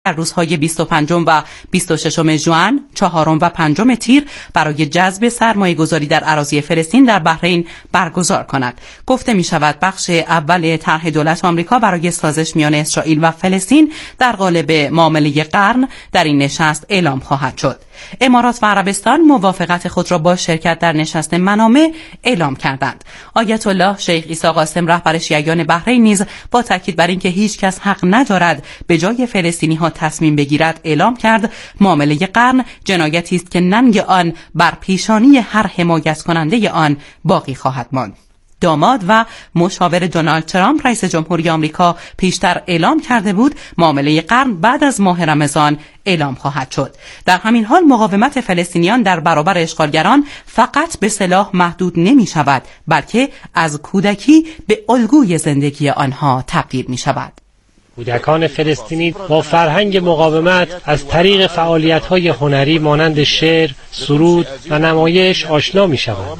در روزهای 25 و 26 ژوئن، 4 و 5 تیر برای جذب سرمایه‌گذاری در اراضی فلسطین در بحرین برگزار کند. گفته می شود بخش اول طرح دولت آمریکا برای سازش میان اسرائیل و فلسطین در قالب معامله قرن در این نشست اعلام خواهد شد. امارات و عربستان موافقت خود را با شرکت در نشست منامه اعلام کردند. آیت الله شیخ عیسی قاسم رهبر شیعیان بحرین نیز با تاکید بر اینکه هیچ کس حق ندارد به جای فلسطینی‌ها تصمیم بگیرد اعلام کرد معامله قرن جنایتی است که ننگ آن بر پیشانی هر حمایت کننده آن باقی خواهد ماند. داماد و مشاور دونالد ترامپ رئیس جمهوری آمریکا پیشتر اعلام کرده بود معامله قرن بعد از ماه رمضان اعلام خواهد شد. در همین حال مقاومت فلسطینیان در برابر اشغالگران فقط به سلاح محدود نمی شود، بلکه از کودکی به الگوی زندگی آنها تبدیل می شود. کودکان فلسطینی با فرهنگ مقاومت از طریق فعالیت‌های هنری مانند شعر، سرود و نمایش آشنا می‌شوند.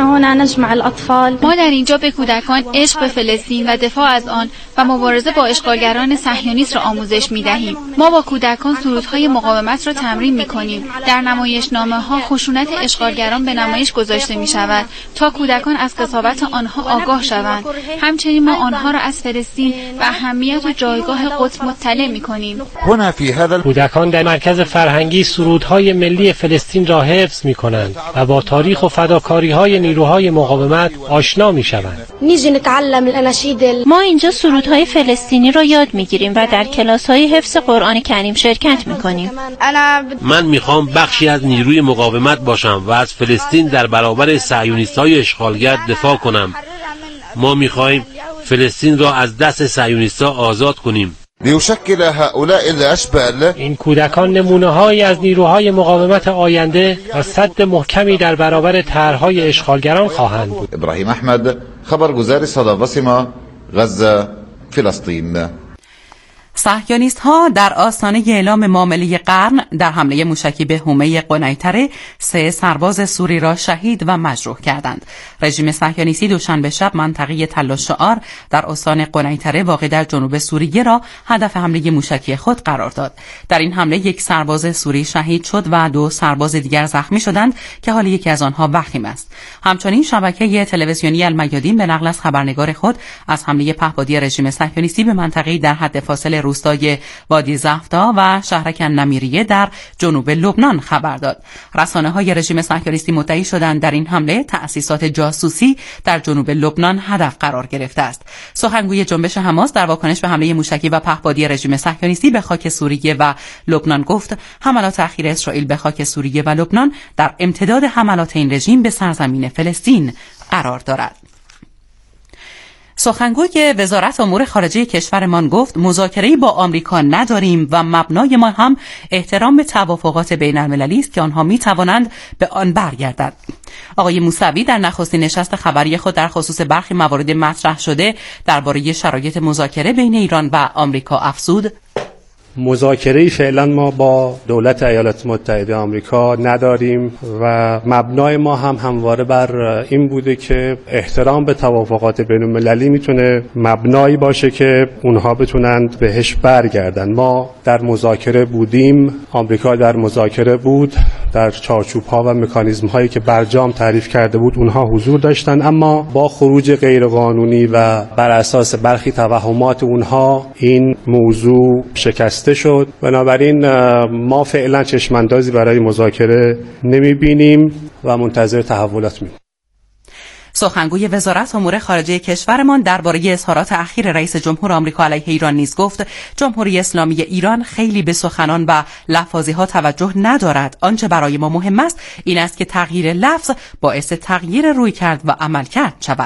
ما در اینجا به کودکان عشق به فلسطین و دفاع از آن و مبارزه با اشغالگران صهیونیست را آموزش می‌دهیم. ما با کودکان سرودهای مقاومت را تمرین می‌کنیم. در نمایشنامه‌ها خشونت اشغالگران به نمایش گذاشته می‌شود تا کودکان از قساوت آنها آگاه شوند. همچنین ما آنها را از فلسطین و اهمیت جایگاه قدس مطلع می‌کنیم. کودکان در مرکز فرهنگی سرودهای ملی فلسطین را حفظ می‌کنند و با تاریخ و فداکاری‌های نیروهای مقاومت آشنا می‌شوند. ما اینجا سرودهای فلسطینی را یاد می‌گیریم و در کلاس‌های حفظ قرآن کریم شرکت می‌کنیم. من می‌خوام بخشی از نیروی مقاومت باشم و از فلسطین در برابر صهیونیست‌های اشغالگر دفاع کنم. ما می‌خوایم فلسطین را از دست صهیونیست‌ها آزاد کنیم. این کودکان نمونه‌هایی از نیروهای مقاومت آینده و سد محکمی در برابر طرح‌های اشغالگران خواهند بود. ابراهیم احمد، خبرگزار صدا و سیما، غزه، فلسطین. صهیونیست‌ها در آستانه اعلام معامله قرن در حمله موشکی به حومه قنیطره 3 سرباز سوری را شهید و مجروح کردند. رژیم صهیونیستی دوشنبه شب منطقه تل الشعار در استان قنیطره واقع در جنوب سوریه را هدف حمله موشکی خود قرار داد. در این حمله 1 سرباز سوری شهید شد و 2 سرباز دیگر زخمی شدند که حال یکی از آنها وخیم است. همچنین شبکه تلویزیونی المیادین به نقل از خبرنگار خود از حمله پهپادی رژیم صهیونیستی به منطقه‌ای در حد فاصله روستای وادی زفتا و شهرک نمیریه در جنوب لبنان خبر داد. رسانه‌های رژیم صهیونیستی مدعی شدند در این حمله تأسیسات جاسوسی در جنوب لبنان هدف قرار گرفته است. سخنگوی جنبش حماس در واکنش به حمله موشکی و پهپادی رژیم صهیونیستی به خاک سوریه و لبنان گفت حملات اخیر اسرائیل به خاک سوریه و لبنان در امتداد حملات این رژیم به سرزمین فلسطین قرار دارد. سخنگوی وزارت امور خارجه کشورمان گفت مذاکره‌ای با آمریکا نداریم و مبنای ما هم احترام به توافقات بین‌المللی است که آنها می‌توانند به آن برگردند. آقای موسوی در نخستین نشست خبری خود در خصوص برخی موارد مطرح شده درباره شرایط مذاکره بین ایران و آمریکا افزود: مذاکره‌ای فعلا ما با دولت ایالات متحده آمریکا نداریم و مبنای ما هم همواره بر این بوده که احترام به توافقات بین‌المللی میتونه مبنایی باشه که اونها بتونند بهش برگردن. ما در مذاکره بودیم، آمریکا در مذاکره بود، در چارچوب‌ها و مکانیزم‌هایی که برجام تعریف کرده بود اونها حضور داشتن، اما با خروج غیرقانونی و بر اساس برخی توهمات اونها این موضوع شکست شد. بنابراین ما فعلا چشماندازی برای مذاکره نمی‌بینیم و منتظر تحولات می‌باشیم. سخنگوی وزارت امور خارجه کشورمان درباره اظهارات اخیر رئیس جمهور آمریکا علیه ایران نیز گفت جمهوری اسلامی ایران خیلی به سخنان و لفاظی‌ها توجه ندارد. آنچه برای ما مهم است این است که تغییر لفظ باعث تغییر رویکرد و عملکرد شود.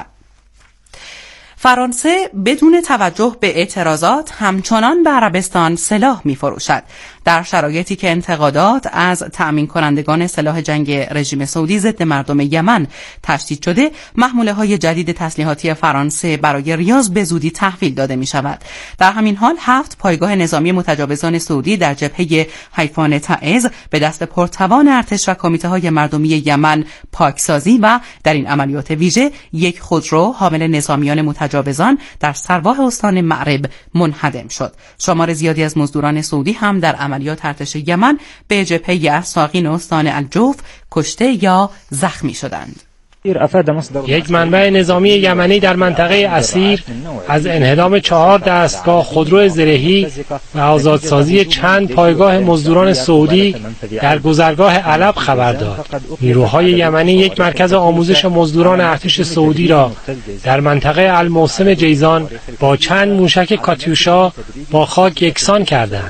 فرانسه بدون توجه به اعتراضات همچنان به عربستان سلاح می‌فروشد. در شرایطی که انتقادات از تأمین کنندگان سلاح جنگ رژیم سعودی ضد مردم یمن تشدید شده، محموله‌های جدید تسلیحاتی فرانسه برای ریاض به زودی تحویل داده می‌شود. در همین حال 7 پایگاه نظامی متجاوزان سعودی در جبهه حیفان تعز به دست پرتوان ارتش و کمیته‌های مردمی یمن پاکسازی و در این عملیات ویژه 1 خودرو حامل نظامیان متجاوزان در سرباح استان معرب منهدم شد. شمار زیادی از مزدوران سعودی هم در عملیات ارتش یمن به جبهه الساقین استان الجوف کشته یا زخمی شدند. یک منبع نظامی یمنی در منطقه اسیر از انهدام 4 دستگاه خودرو زرهی و آزادسازی چند پایگاه مزدوران سعودی در گذرگاه علب خبر داد. نیروهای یمنی یک مرکز آموزش مزدوران ارتش سعودی را در منطقه الموسم جیزان با چند موشک کاتیوشا با خاک یکسان کردند.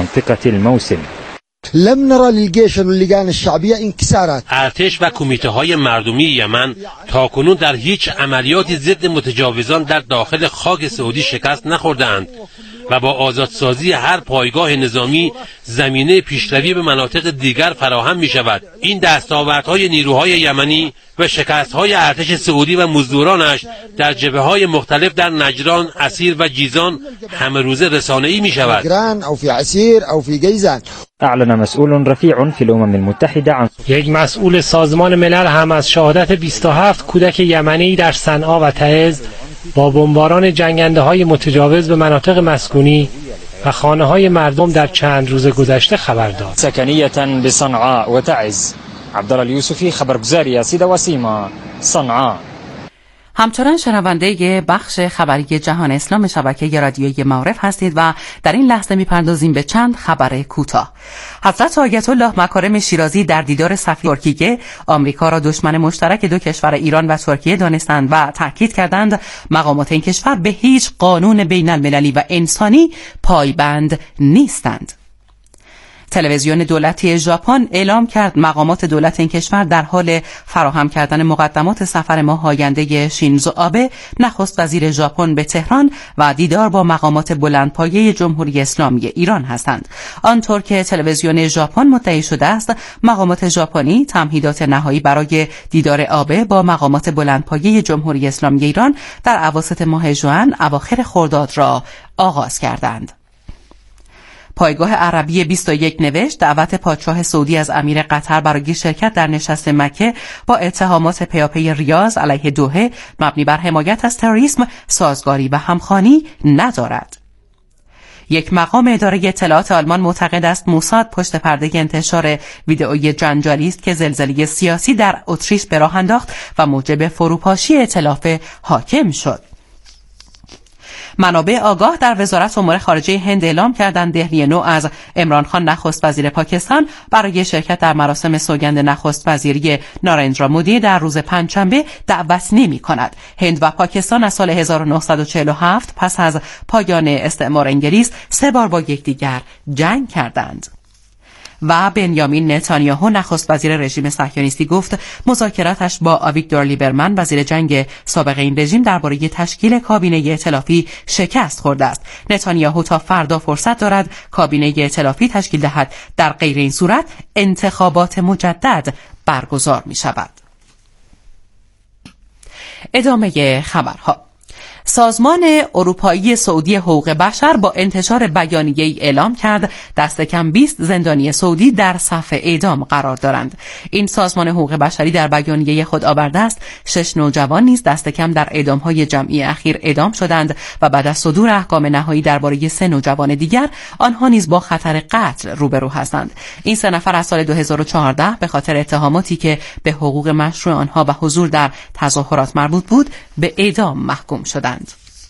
لم نرى للجيش واللجان الشعبية انكسارات. ارتش و کمیته های مردمی یمن تاکنون در هیچ عملیاتی ضد متجاوزان در داخل خاک سعودی شکست نخوردند و با آزادسازی هر پایگاه نظامی زمینه پیشروی به مناطق دیگر فراهم می شود. این دستاوردهای نیروهای یمنی و شکستهای ارتش سعودی و مزدورانش در جبهه‌های مختلف در نجران، اسیر و جیزان همه روزه رسانه‌ای می شود. اعلن مسئول رفیع فی الامم المتحده عن یک مسئول سازمان ملل هم از شهادت 27 کودک یمنی در صنعا و تعز با بمباران جنگنده‌های متجاوز به مناطق مسکونی و خانه‌های مردم در چند روز گذشته خبر داد. سکنیه بصنعاء و تعز. عبدالله الیوسفی خبرگزاری سیده وسیما صنعاء. همچنان شنونده بخش خبری جهان اسلام شبکه رادیویی معارف هستید و در این لحظه می‌پردازیم به چند خبر کوتاه. حضرت آیت الله مکارم شیرازی در دیدار سفیر ترکیه آمریکا را دشمن مشترک دو کشور ایران و ترکیه دانستند و تاکید کردند مقامات این کشور به هیچ قانون بین المللی و انسانی پایبند نیستند. تلویزیون دولتی ژاپن اعلام کرد مقامات دولت این کشور در حال فراهم کردن مقدمات سفر ماه آینده شینزو آبه نخست وزیر ژاپن به تهران و دیدار با مقامات بلندپایه جمهوری اسلامی ایران هستند. آنطور که تلویزیون ژاپن مدعی شده است مقامات ژاپنی تمهیدات نهایی برای دیدار آبه با مقامات بلندپایه جمهوری اسلامی ایران در اواسط ماه ژوئن اواخر خرداد را آغاز کردند. پایگاه عربی 21 نوشت دعوت پادشاه سعودی از امیر قطر برای شرکت در نشست مکه با اتهامات پیاپی ریاض علیه دوحه مبنی بر حمایت از تروریسم سازگاری و همخوانی ندارد. یک مقام اداره اطلاعات آلمان معتقد است موساد پشت پرده انتشار ویدئوی جنجالی است که زلزله سیاسی در اتریش به راه انداخت و موجب فروپاشی ائتلاف حاکم شد. منابع آگاه در وزارت امور خارجه هند اعلام کردند دهلی نو از عمران خان نخست وزیر پاکستان برای شرکت در مراسم سوگند نخست وزیری نارندرا مودی در روز پنجشنبه دعوت نمی‌کند. هند و پاکستان از سال 1947 پس از پایان استعمار انگلیس 3 بار با یکدیگر جنگ کردند. و بنیامین نتانیاهو نخست وزیر رژیم صهیونیستی گفت مذاکراتش با آویگدور لیبرمن وزیر جنگ سابق این رژیم درباره تشکیل کابینه ائتلافی شکست خورده است. نتانیاهو تا فردا فرصت دارد کابینه ائتلافی تشکیل دهد، در غیر این صورت انتخابات مجدد برگزار می شود. ادامه خبرها. سازمان اروپایی سعودی حقوق بشر با انتشار بیانیه‌ای اعلام کرد دست کم 20 زندانی سعودی در صف اعدام قرار دارند. این سازمان حقوق بشری در بیانیه خود آورده است 6 نوجوان نیز دست کم در اعدام‌های جمعی اخیر اعدام شدند و بعد از صدور احکام نهایی درباره 3 نوجوان دیگر آنها نیز با خطر قتل روبرو هستند. این 3 نفر از سال 2014 به خاطر اتهاماتی که به حقوق مشروع آنها و حضور در تظاهرات مربوط بود به اعدام محکوم شدند.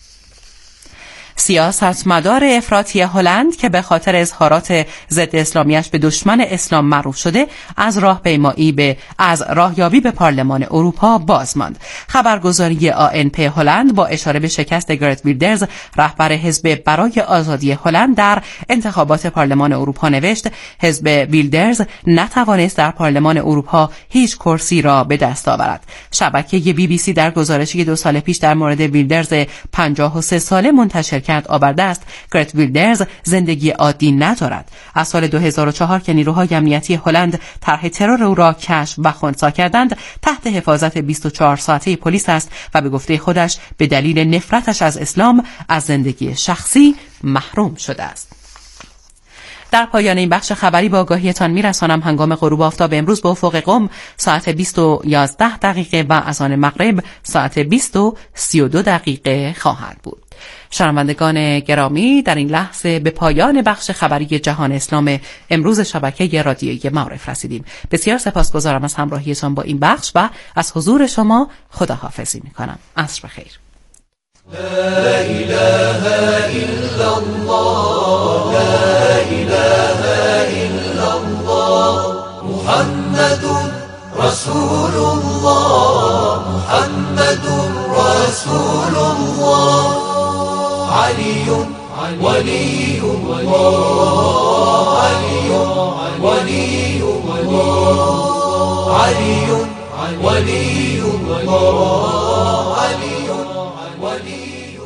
سیاستمدار افراطی هلند که به خاطر اظهارات ضد اسلامیش به دشمن اسلام معروف شده از راهیابی به پارلمان اروپا باز ماند. خبرگزاری ANP هلند با اشاره به شکست گرت ویلدرز رهبر حزب برای آزادی هلند در انتخابات پارلمان اروپا نوشت حزب ویلدرز نتوانست در پارلمان اروپا هیچ کرسی را به دست آورد. شبکه BBC در گزارشی 2 سال پیش در مورد ویلدرز 53 ساله منتشر آورده است گرت ویلدرز زندگی عادی ندارد. از سال 2004 که نیروهای امنیتی هلند طرح ترور او را کشف و خنثی کردند تحت حفاظت 24 ساعته پلیس است و به گفته خودش به دلیل نفرتش از اسلام از زندگی شخصی محروم شده است. در پایان این بخش خبری با آگاهیتان میرسانم هنگام غروب آفتاب امروز به افق قم ساعت 20:11 و از آن مغرب ساعت 20:32 خواهد بود. شنوندگان گرامی، در این لحظه به پایان بخش خبری جهان اسلام امروز شبکه رادیویی معارف رسیدیم. بسیار سپاسگزارم از همراهیتان با این بخش و از حضور شما خداحافظی میکنم. عصر بخیر. لا إله إلا الله لا إله إلا الله محمد رسول الله محمد رسول الله علي ولي الله علي ولي الله علي ولي الله علي ولي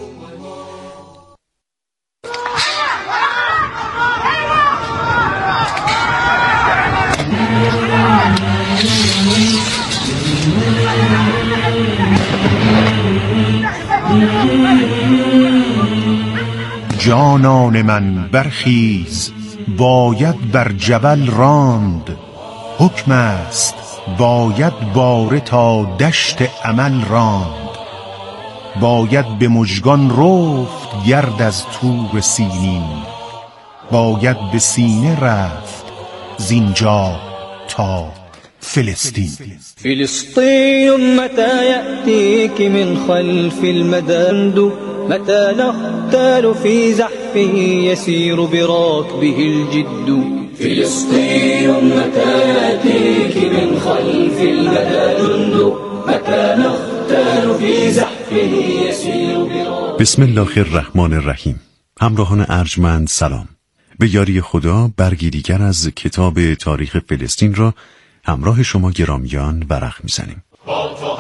جانان من برخیز باید بر جبل راند حکم است باید باره تا دشت عمل راند باید به مژگان رفت گرد از تور سینین باید به سینه رفت زینجا تا فلسطین فلسطين متى يأتيك من خلف المدند متى نختال في زحفه يسير براكبه الجد فلسطين متى يأتيك من خلف المدند متى نختال في زحفه يسير براكبه. بسم الله الرحمن الرحیم. همراهان ارجمند سلام. به یاری خدا برگی دیگر از کتاب تاریخ فلسطین را همراه شما گرامیان ورق میزنیم. با تو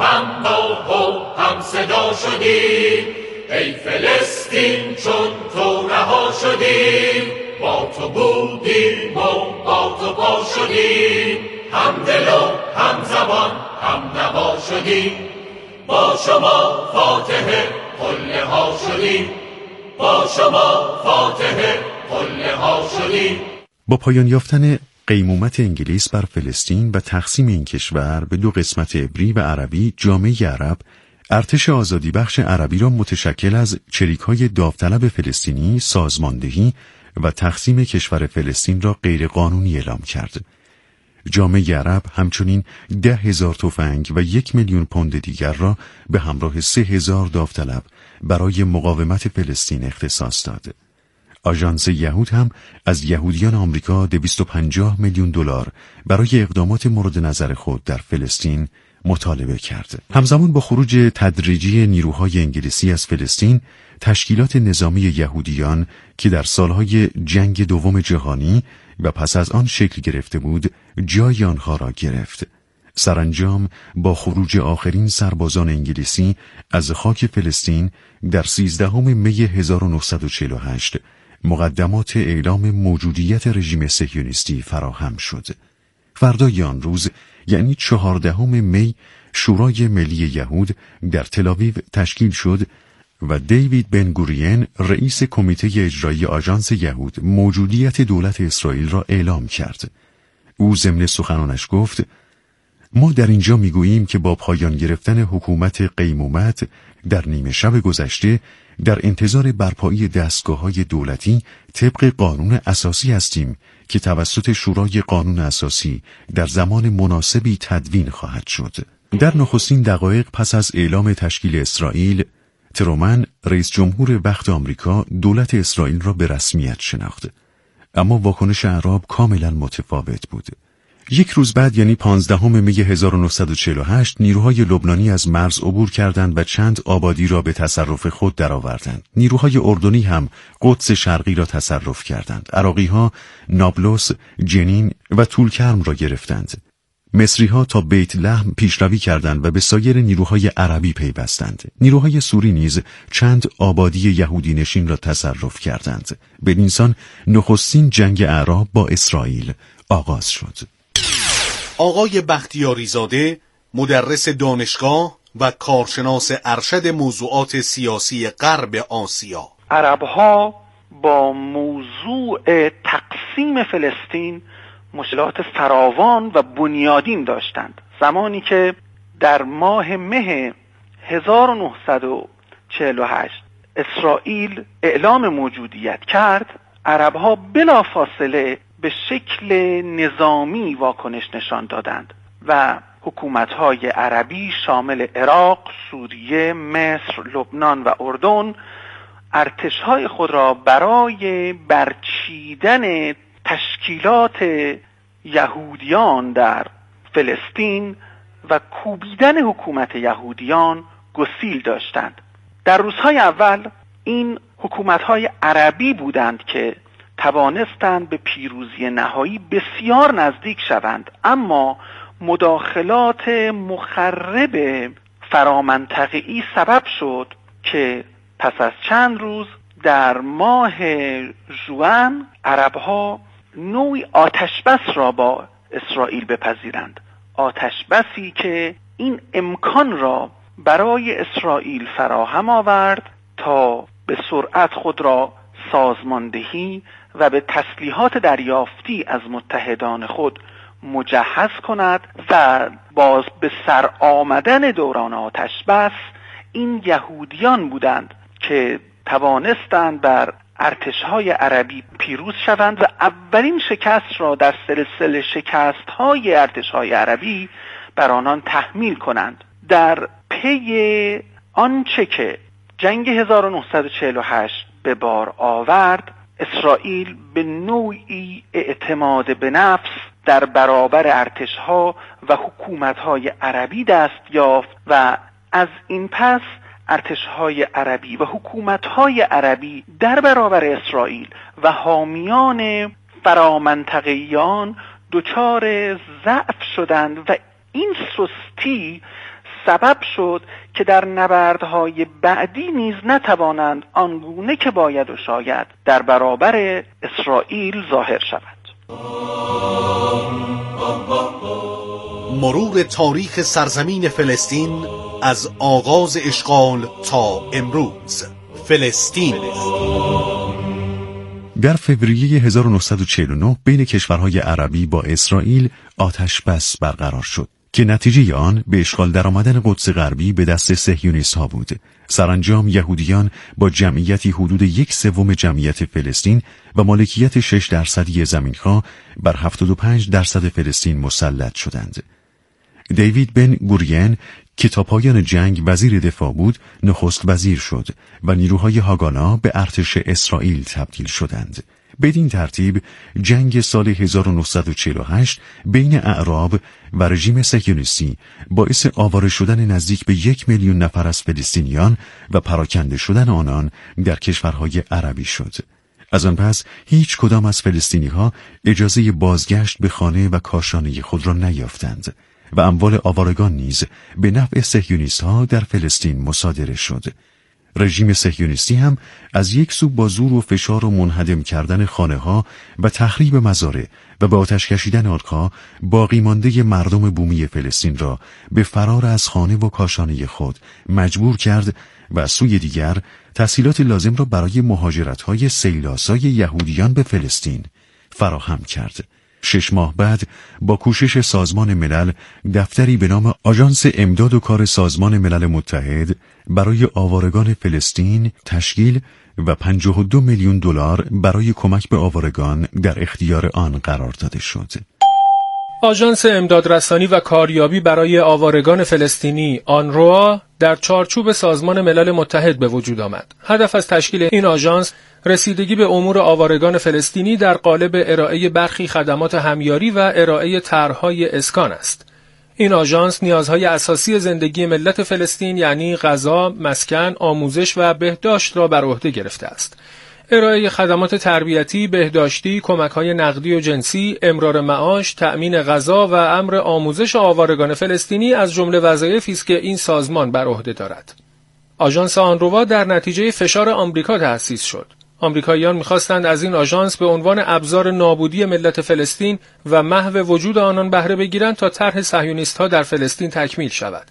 هم صدا شدیم ای فلسطین چون تو رها شدیم با تو بودیم و با تو پا شدیم هم دل و هم زبان هم نوا شدیم با شما فاتح قله ها شدیم با شما فاتح قله ها شدیم. با پایان یافتن قیمومت انگلیس بر فلسطین و تقسیم این کشور به دو قسمت عبری و عربی، جامعه عرب ارتش آزادی بخش عربی را متشکل از چریک‌های داوطلب فلسطینی سازماندهی و تقسیم کشور فلسطین را غیرقانونی اعلام کرد. جامعه عرب همچنین 10,000 تفنگ و 1,000,000 پوند دیگر را به همراه 3,000 داوطلب برای مقاومت فلسطین اختصاص داد. آژانس یهود هم از یهودیان آمریکا 250 میلیون دلار برای اقدامات مورد نظر خود در فلسطین مطالبه کرد. همزمان با خروج تدریجی نیروهای انگلیسی از فلسطین، تشکیلات نظامی یهودیان که در سالهای جنگ دوم جهانی و پس از آن شکل گرفته بود، جای آنها را گرفت. سرانجام با خروج آخرین سربازان انگلیسی از خاک فلسطین در 13 می 1948 مقدمات اعلام موجودیت رژیم صهیونیستی فراهم شد. فردای آن روز، یعنی 14 می، شورای ملی یهود در تل‌آویو تشکیل شد و دیوید بن گورین، رئیس کمیته اجرایی آژانس یهود، موجودیت دولت اسرائیل را اعلام کرد. او ضمن سخنانش گفت: ما در اینجا میگوییم که با پایان گرفتن حکومت قیمومت در نیمه شب گذشته در انتظار برپایی دستگاه‌های دولتی طبق قانون اساسی هستیم که توسط شورای قانون اساسی در زمان مناسبی تدوین خواهد شد. در نخستین دقایق پس از اعلام تشکیل اسرائیل، ترومن، رئیس جمهور وقت آمریکا، دولت اسرائیل را به رسمیت شناخت. اما واکنش اعراب کاملا متفاوت بود. یک روز بعد، یعنی 15 می 1948، نیروهای لبنانی از مرز عبور کردند و چند آبادی را به تصرف خود درآوردند. نیروهای اردنی هم قدس شرقی را تصرف کردند. عراقی‌ها نابلس، جنین و طولکرم را گرفتند. مصری‌ها تا بیت لحم پیشروی کردند و به سایر نیروهای عربی پیوستند. نیروهای سوری نیز چند آبادی یهودی نشین را تصرف کردند. بدینسان نخستین جنگ اعراب با اسرائیل آغاز شد. آقای بختیاری زاده، مدرس دانشگاه و کارشناس ارشد موضوعات سیاسی غرب آسیا: عرب‌ها با موضوع تقسیم فلسطین مشکلات فراوان و بنیادین داشتند. زمانی که در ماه مه 1948 اسرائیل اعلام موجودیت کرد، عرب‌ها بلافاصله به شکل نظامی واکنش نشان دادند و حکومت‌های عربی شامل عراق، سوریه، مصر، لبنان و اردن ارتش‌های خود را برای برچیدن تشکیلات یهودیان در فلسطین و کوبیدن حکومت یهودیان گسیل داشتند. در روزهای اول این حکومت‌های عربی بودند که توانستند به پیروزی نهایی بسیار نزدیک شوند، اما مداخلات مخرب فرامنطقه‌ای سبب شد که پس از چند روز در ماه ژوئن عرب‌ها نوعی آتشبس را با اسرائیل بپذیرند، آتشبسی که این امکان را برای اسرائیل فراهم آورد تا به سرعت خود را سازماندهی و به تسلیحات دریافتی از متحدان خود مجهز کند و باز به سر آمدن دوران آتشبس این یهودیان بودند که توانستند بر ارتش‌های عربی پیروز شوند و اولین شکست را در سلسله شکست‌های ارتش‌های عربی بر آنان تحمیل کنند. در پی آنچه که جنگ 1948 به بار آورد، اسرائیل به نوعی اعتماد به نفس در برابر ارتش‌ها و حکومت‌های عربی دست یافت و از این پس ارتش‌های عربی و حکومت‌های عربی در برابر اسرائیل و حامیان فرامنطقه‌ایان دچار ضعف شدند و این سستی سبب شد که در نبردهای بعدی نیز نتوانند آنگونه که باید و شاید در برابر اسرائیل ظاهر شود. مرور تاریخ سرزمین فلسطین از آغاز اشغال تا امروز. فلسطین در فوریه 1949 بین کشورهای عربی با اسرائیل آتش بس برقرار شد که نتیجه آن به اشغال درآمدن قدس غربی به دست صهیونیست‌ها بود. سرانجام یهودیان با جمعیتی حدود 1/3 جمعیت فلسطین و مالکیت 6% زمین‌ها بر 75% فلسطین مسلط شدند. دیوید بن گورین که تا پایان جنگ وزیر دفاع بود، نخست وزیر شد و نیروهای هاگانا به ارتش اسرائیل تبدیل شدند. بدین ترتیب جنگ سال 1948 بین اعراب و رژیم صهیونیستی باعث آواره شدن نزدیک به 1 میلیون نفر از فلسطینیان و پراکنده شدن آنان در کشورهای عربی شد. از آن پس هیچ کدام از فلسطینی‌ها اجازه بازگشت به خانه و کاشانه خود را نیافتند و اموال آوارگان نیز به نفع صهیونیست‌ها در فلسطین مصادره شد. رژیم صهیونیستی هم از یک سو با زور و فشار و منهدم کردن خانه‌ها و تخریب مزارع و به آتش کشیدن آنها باقی مانده مردم بومی فلسطین را به فرار از خانه و کاشانه خود مجبور کرد و از سوی دیگر تسهیلات لازم را برای مهاجرت‌های سیل‌آسای یهودیان به فلسطین فراهم کرد. 6 ماه بعد با کوشش سازمان ملل دفتری به نام آژانس امداد و کار سازمان ملل متحد برای آوارگان فلسطین تشکیل و 52 میلیون دلار برای کمک به آوارگان در اختیار آن قرار داده شد. آژانس امدادرسانی و کاریابی برای آوارگان فلسطینی آنروا در چارچوب سازمان ملل متحد به وجود آمد. هدف از تشکیل این آژانس رسیدگی به امور آوارگان فلسطینی در قالب ارائه برخی خدمات همیاری و ارائه طرح‌های اسکان است. این آژانس نیازهای اساسی زندگی ملت فلسطین یعنی غذا، مسکن، آموزش و بهداشت را بر عهده گرفته است. ارائه خدمات تربیتی، بهداشتی، کمک‌های نقدی و جنسی، امرار معاش، تأمین غذا و امر آموزش آوارگان فلسطینی از جمله وظایفی است که این سازمان بر عهده دارد. آژانس آنروا در نتیجه فشار آمریکا تأسیس شد. آمریکاییان می‌خواستند از این آژانس به عنوان ابزار نابودی ملت فلسطین و محو وجود آنان بهره بگیرند تا طرح صهیونیست‌ها در فلسطین تکمیل شود.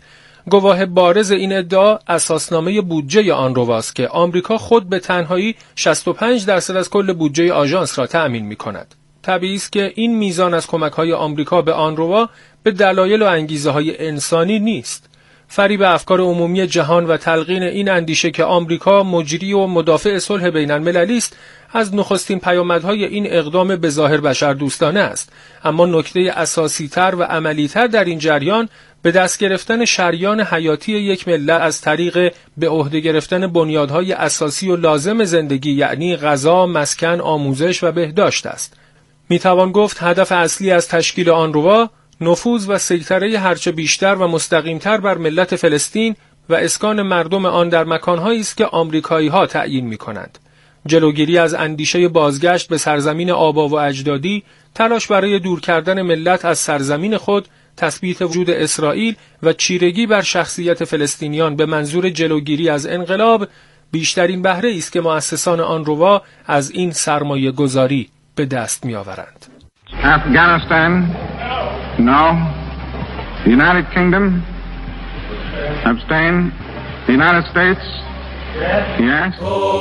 گواه بارز این ادعا اساسنامه بودجه آنرواست که آمریکا خود به تنهایی 65% از کل بودجه آژانس را تأمین می‌کند. طبیعی است که این میزان از کمک‌های آمریکا به آنروا به دلایل و انگیزه‌های انسانی نیست. فریب افکار عمومی جهان و تلقین این اندیشه که آمریکا مجری و مدافع صلح بین‌المللی است از نخستین پیامدهای این اقدام به ظاهر بشردوستانه است، اما نکته اساسی‌تر و عملی‌تر در این جریان به دست گرفتن شریان حیاتی یک ملت از طریق به عهده گرفتن بنیادهای اساسی و لازم زندگی، یعنی غذا، مسکن، آموزش و بهداشت است. میتوان گفت هدف اصلی از تشکیل آنروا نفوذ و سیطره هرچه بیشتر و مستقیمتر بر ملت فلسطین و اسکان مردم آن در مکانهایی است که آمریکایی‌ها تعیین می‌کنند. جلوگیری از اندیشه بازگشت به سرزمین آبا و اجدادی، تلاش برای دور کردن ملت از سرزمین خود، تثبیت وجود اسرائیل و چیرگی بر شخصیت فلسطینیان به منظور جلوگیری از انقلاب بیشترین بهره است که مؤسسان آنروا از این سرمایه گذاری به دست می‌آورند. Afghanistan, no. The United Kingdom, abstain. The United States, yes.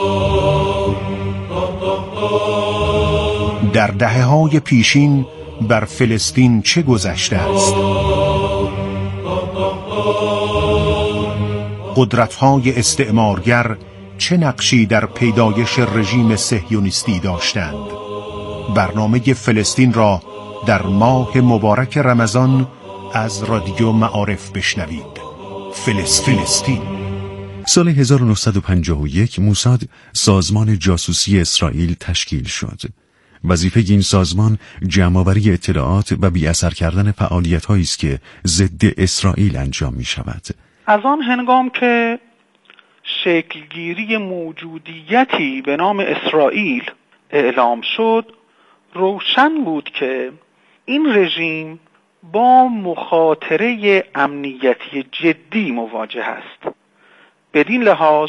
در دهه‌های پیشین بر فلسطین چه گذشته است؟ قدرت‌های استعمارگر چه نقشی در پیدایش رژیم صهیونیستی داشتند؟ برنامه فلسطین را در ماه مبارک رمضان از رادیو معارف بشنوید. فلسطین. سال 1951 موساد، سازمان جاسوسی اسرائیل، تشکیل شد. وظیفه این سازمان جمع‌آوری اطلاعات و بی‌اثر کردن فعالیت‌هایی است که ضد اسرائیل انجام می‌شود. از آن هنگام که شکلگیری موجودیتی به نام اسرائیل اعلام شد، روشن بود که این رژیم با مخاطره امنیتی جدی مواجه است. بدین لحاظ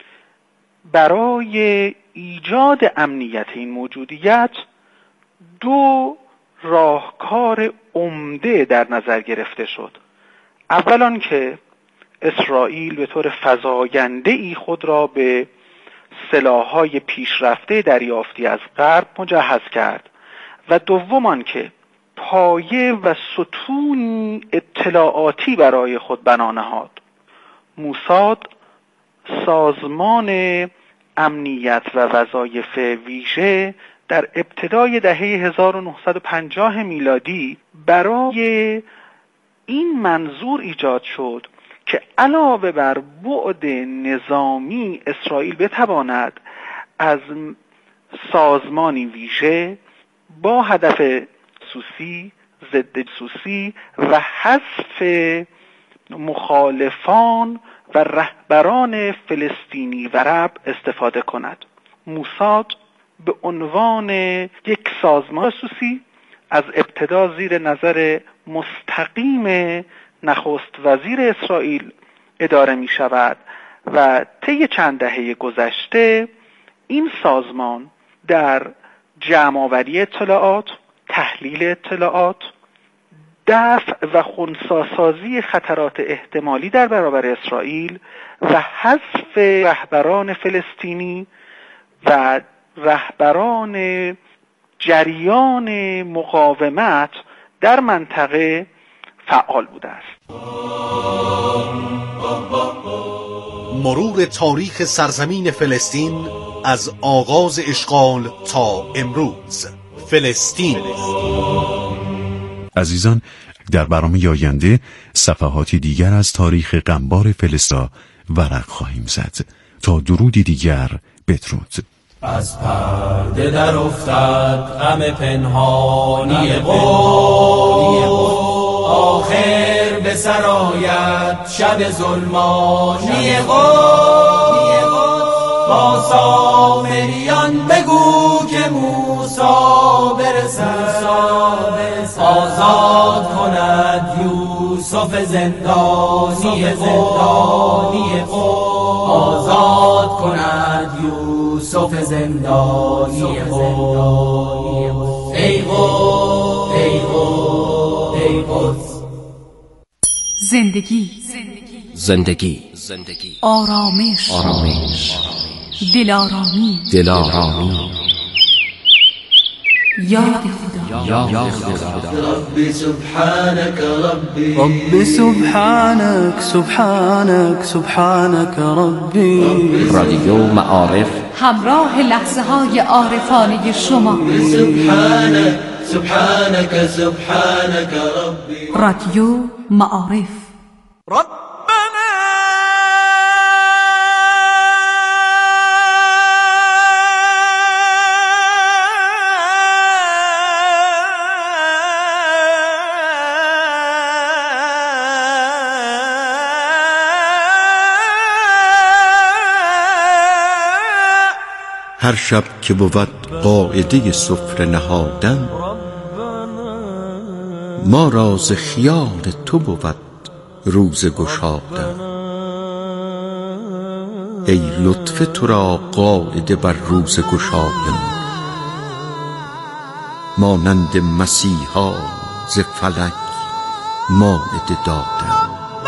برای ایجاد امنیت این موجودیت دو راهکار عمده در نظر گرفته شد. اولا که اسرائیل به طور فزاینده‌ای خود را به سلاح‌های پیشرفته دریافتی از غرب مجهز کرد و دومان که پایه و ستون اطلاعاتی برای خود بنا نهاد. موساد، سازمان امنیت و وظایف ویژه، در ابتدای دهه 1950 میلادی برای این منظور ایجاد شد که علاوه بر بعد نظامی اسرائیل بتواند از سازمانی ویژه با هدف جاسوسی، ضد جاسوسی و حذف مخالفان و رهبران فلسطینی و عرب استفاده کند. موساد به عنوان یک سازمان جاسوسی از ابتدا زیر نظر مستقیم نخست وزیر اسرائیل اداره می شود و طی چند دهه گذشته این سازمان در جمع‌آوری اطلاعات، تحلیل اطلاعات، دفع و خنثی‌سازی خطرات احتمالی در برابر اسرائیل و حذف رهبران فلسطینی و رهبران جریان مقاومت در منطقه فعال بوده است. مرور تاریخ سرزمین فلسطین از آغاز اشغال تا امروز. فلسطین. عزیزان، در برنامه آینده صفحاتی دیگر از تاریخ غمبار فلسطین ورق خواهیم زد. تا درودی دیگر، بدرود. از پرده در افتد غم پنهانی قدس، آخر به سر آید شب ظلمانی قدس. با سامریان بگو که موسی برسد، آزاد کند یوسف زندانی قدس، آزاد کند یوسف زندانی قدس. ای قدس، ای قدس، ای قدس. زندگی زندگی، آرامش، دلارامی، یاد خدا. ربی سبحانك ربی سبحانك ربی. رادیو معارف همراه لحظه های عارفانه شما. سبحانك ربی. رادیو معارف. هر شب که بود قاعده سفره نهادن، ما را ز خیال تو بود روز گشادن. ای لطف تو را قاعده بر روز گشادن، مانند مسیحا ز فلک مائده دادن.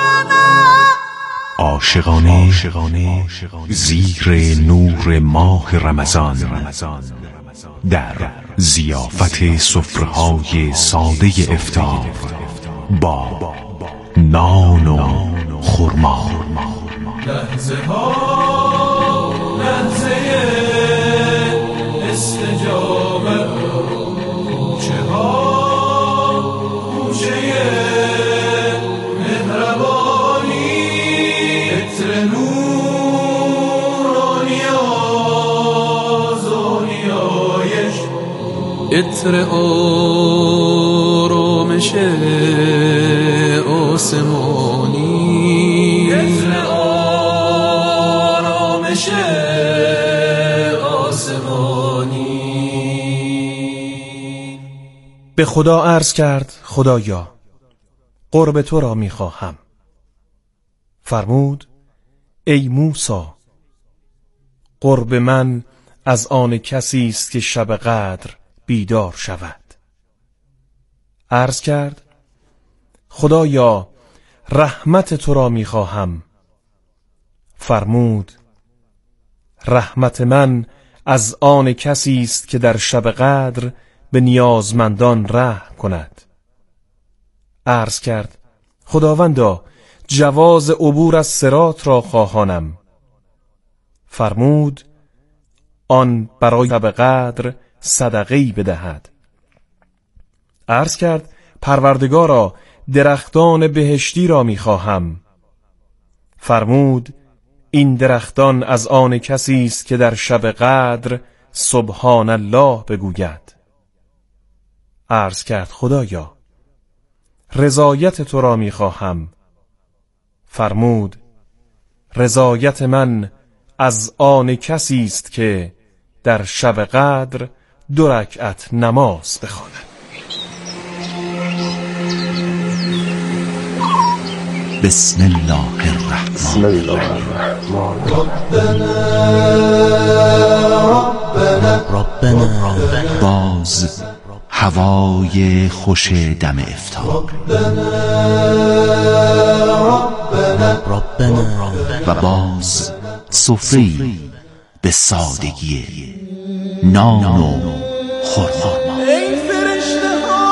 عاشقانه زیر نور ماه رمضان، در ضیافت سفره‌های ساده افطار با نان و خرما. لحظه استجابه، کوچه مهربانی، عطر نورانی آزانیایش، عطر آرامش آسمانی، عطر آرامش آسمانی. به خدا عرض کرد خدایا قرب تو را می‌خواهم. فرمود ای موسی قرب من از آن کسی است که شب قدر بیدار شود. عرض کرد خدایا رحمت تو را می‌خواهم. فرمود رحمت من از آن کسی است که در شب قدر به نیازمندان رحم کند. عرض کرد خداوندا جواز عبور از صراط را خواهانم. فرمود آن برای شب قدر صدقه‌ای بدهد. عرض کرد پروردگارا درختان بهشتی را می‌خواهم. فرمود این درختان از آن کسی است که در شب قدر سبحان الله بگوید. عرض کرد خدایا رضایت تو را می‌خواهم. فرمود رضایت من از آن کسی است که در شب قدر 2 رکعت نماز بخواند. بسم الله الرحمن الرحیم. ربنا باز هوای خوش دم افطار، ربنا و باز سفری به سادگی نان و خرما. ای فرشته ها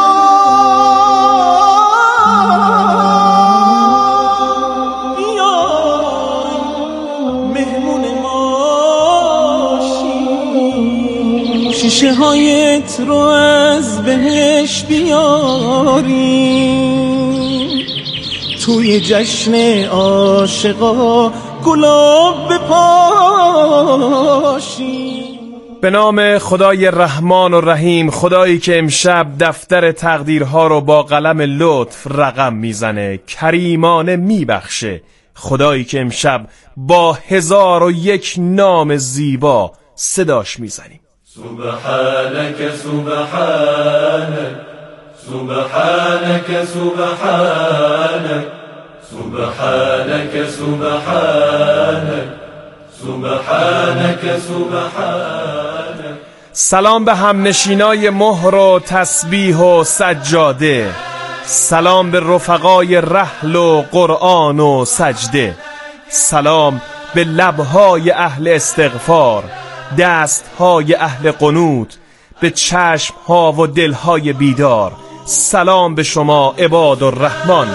بیارین مهمون ما شین، شیشه هایت رو از بهش بیارین، توی جشن عاشقا گلاب بپاشین. به نام خدای رحمان و رحیم، خدایی که امشب دفتر تقدیرها رو با قلم لطف رقم میزنه، کریمانه میبخشه. خدایی که امشب با 1001 نام زیبا صداش میزنیم. سبحانك سبحانك سبحانك سبحانك سبحانك سبحانك سبحانك سبحانك. سلام به همنشینای مهر و تسبیح و سجاده، سلام به رفقای رحل و قرآن و سجده، سلام به لبهای اهل استغفار، دستهای اهل قنوت، به چشمها و دلهای بیدار. سلام به شما عباد الرحمن.